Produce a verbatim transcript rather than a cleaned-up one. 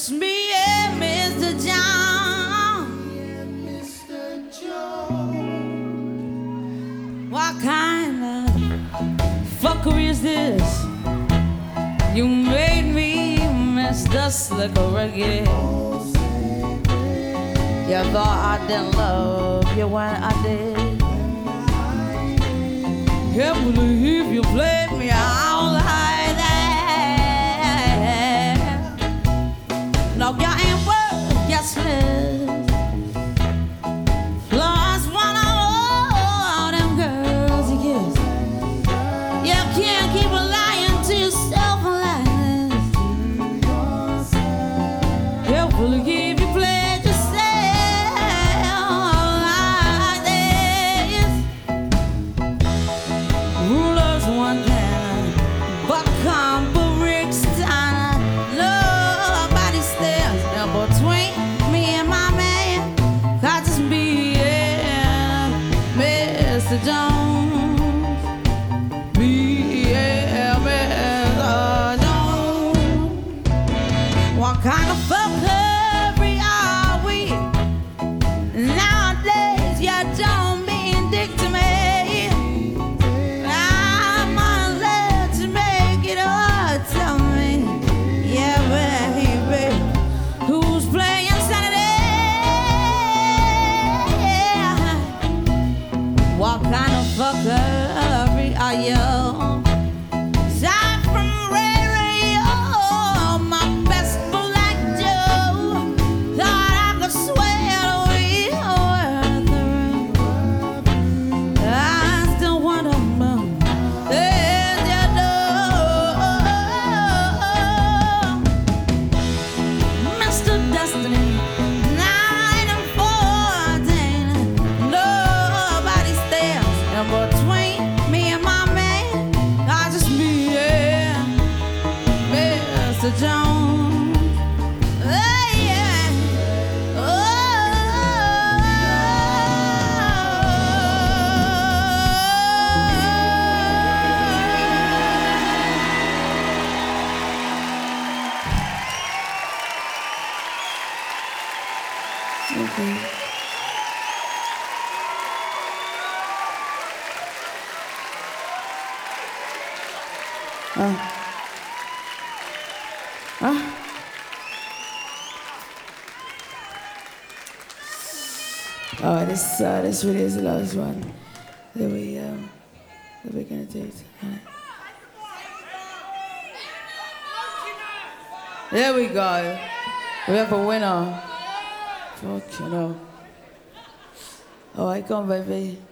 It's me and Mister John. Mister John. What kind of fuckery is this? You made me Mister Slicker again. You thought I didn't love you when I did. Can't believe you played me out like that. No, you ain't worth your slip. Plus one of all them girls you kiss. You can't keep lying to yourself like this. Can't believe you played yourself like this. Rulers one time, but combo bricks time. Nobody stands now between me and my man. Got just me and Mister Jones. Me and Mister Jones. What kind of fuckery are we? Nowadays, you don't mean dick to me. I'm on let to make it all to me. Yeah, baby. Who's playing Saturday? What kind of fuckery are you? Aside from radio, my best fool like Joe thought I could swear we were through. I still want to know if you know, Mister Destiny, nine and fourteen. Nobody stands in between me and my man. I just me and Mister Jones. Oh, yeah. Oh. Okay. Uh. Huh? Oh, this uh, this really is the last one that we um that we're gonna do tonight. There we go. We have a winner. Fuck you know. All right, go on, baby.